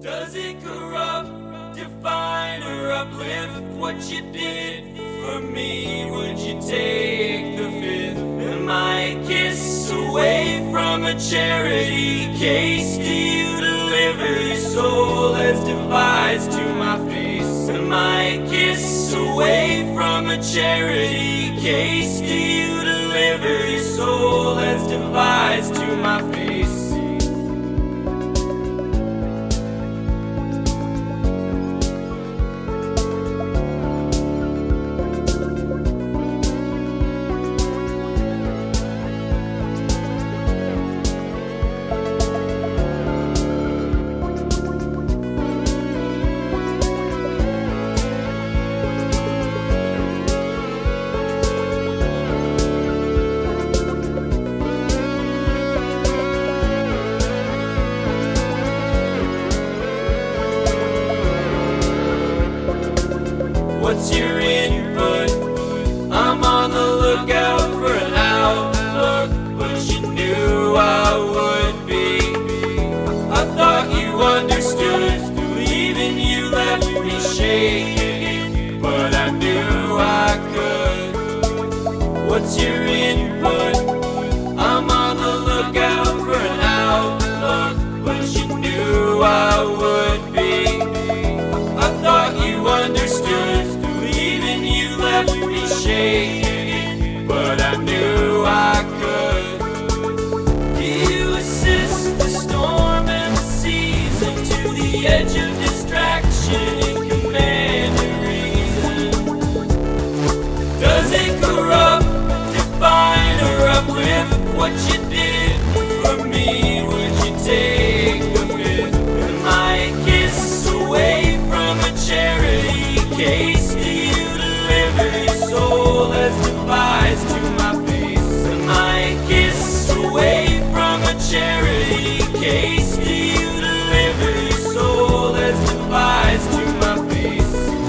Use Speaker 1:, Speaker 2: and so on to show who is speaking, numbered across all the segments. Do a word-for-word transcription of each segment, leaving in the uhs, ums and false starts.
Speaker 1: Does it corrupt, define, or uplift what you did for me? Would you take the fifth? Am I a kiss away from a charity case? Do you deliver your soul as devised to my face? Am I a kiss away from a charity case? Do you deliver your soul as devised to my face? What's your input? I'm on the lookout for an outlook, but you knew I would be. I thought you understood, even you left me shaking, but I knew I could. What's your input? I'm on the lookout for an outlook, but you knew I would be. I thought you understood, even you left me shaking, but I knew I could. Do you assist the storm and the season to the edge of distraction and command and reason? Does it corrupt, define, or uplift what you did for me? Would you take the fifth? Am I a kiss away from a charity case? Do you deliver your soul as devised to my face? Am I a kiss away from a charity case? Do you deliver your soul as devised to my face?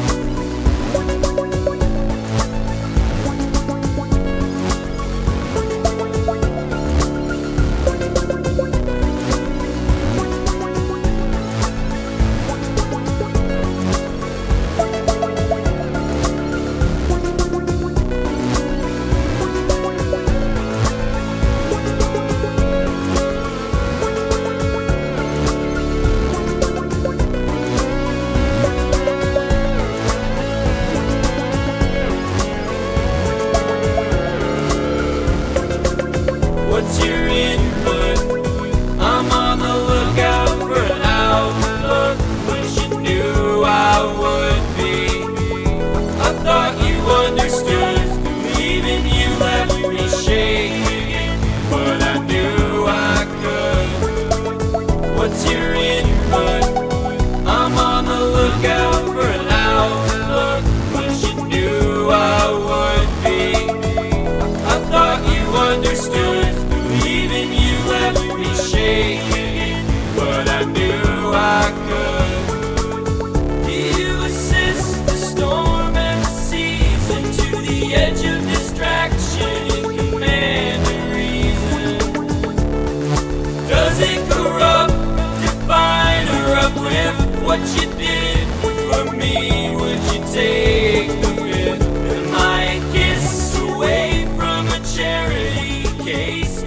Speaker 1: What's your input? I'm on the lookout for an outlook, but you knew I would be. I thought you understood, even you left me shaking, but I knew I could. What's your input? I'm on the lookout for an outlook, but you knew I would be. I thought you understood, even you left me shaking, but I knew I could. Do you assist the storm and the season to the edge of distraction and command and reason? Does it corrupt, define, or uplift what you did for me? Would you take the fifth? Am I a kiss away from a charity case?